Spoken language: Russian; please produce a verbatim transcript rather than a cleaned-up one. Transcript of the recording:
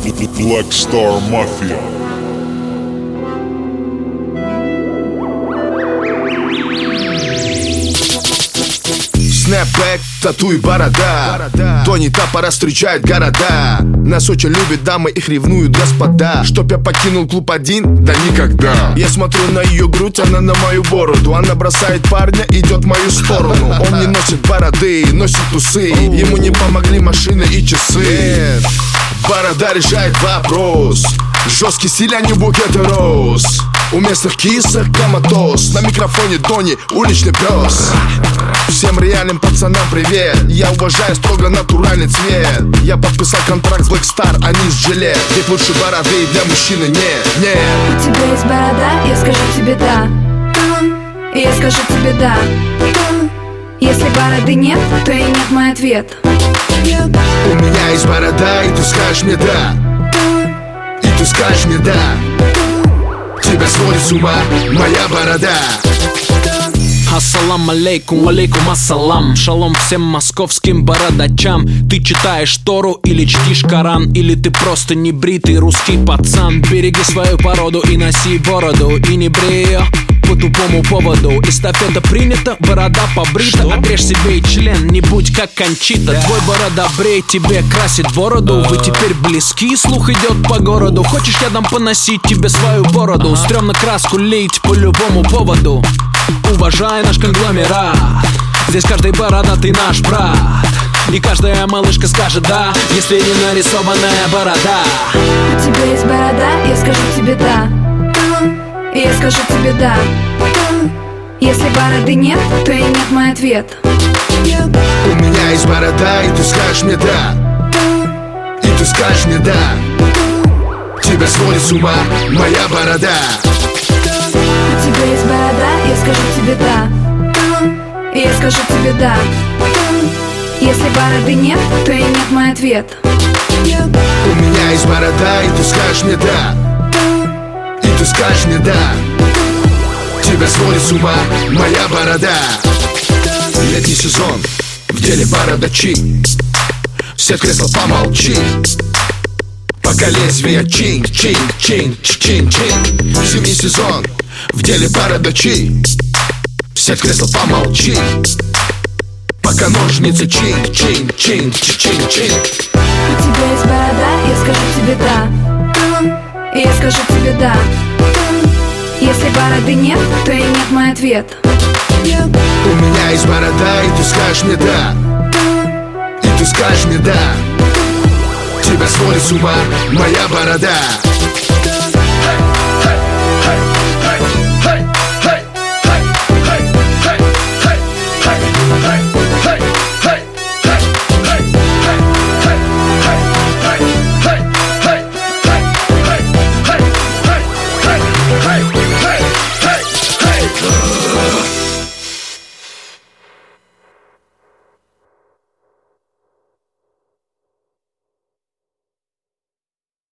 Black Star Mafia. Снэпбэк, тату и борода. Тони Топора встречает города. Нас очень любят дамы, их ревнуют господа. Чтоб я покинул клуб один? Да никогда. Я смотрю на ее грудь, она на мою бороду. Она бросает парня, идет в мою сторону. Он не носит бороды, носит усы. Ему не помогли машины и часы. Борода решает вопрос. Жесткий стиль, а не букет роз. У местных кисок коматоз. На микрофоне Тони, уличный пес. Всем реальным пацанам привет. Я уважаю строго натуральный цвет. Я подписал контракт с Black Star, а не с Gillette. Ведь лучше бороды для мужчины нет, нет. У тебя есть борода, я скажу тебе да. Я скажу тебе да. Если бороды нет, то и нет мой ответ. У меня есть борода, и ты скажешь мне да. И ты скажешь мне да. Тебя сводит с ума моя борода. Ассалам алейкум, алейкум ассалам. Шалом всем московским бородачам. Ты читаешь Тору или чтишь Коран, или ты просто небритый русский пацан. Береги свою породу и носи бороду, и не брей ее по тупому поводу. Эстафета принята, борода побрита. Что? Отрежь себе и член, не будь как Кончита. Твой бородобрей тебе красит бороду. Вы теперь близки, слух идет по городу. Хочешь, я дам поносить тебе свою бороду? Стремно краску лить по любому поводу. Уважай наш конгломерат. Здесь каждый бородатый наш брат. И каждая малышка скажет да, если не нарисованная борода. У тебя есть борода, я скажу тебе да. Я скажу тебе да. Если бороды нет, то и нет мой ответ. У меня есть борода, и ты скажешь мне да. И ты скажешь мне да. Тебя сводит с ума моя борода. У тебя есть борода, я скажу тебе да. Я скажу тебе да. Если бороды нет, то и нет мой ответ. У меня есть борода, и ты скажешь мне да. И ты скажешь мне да. Тебя сводит с ума моя борода. Летний сезон, в деле бородачи. Все в кресло помолчи. Пока лезвие чин, чин, чин, чин, чин. Зимний сезон, в деле бородачи. Все в кресло помолчи. Пока ножницы чин, чин, чин, чин, чин. У тебя есть борода, я скажу тебе да. Я скажу тебе да. Если бороды нет, то и нет мой ответ. У меня есть борода, и ты скажешь мне да. И ты скажешь мне да. Тебя сводит с ума моя борода.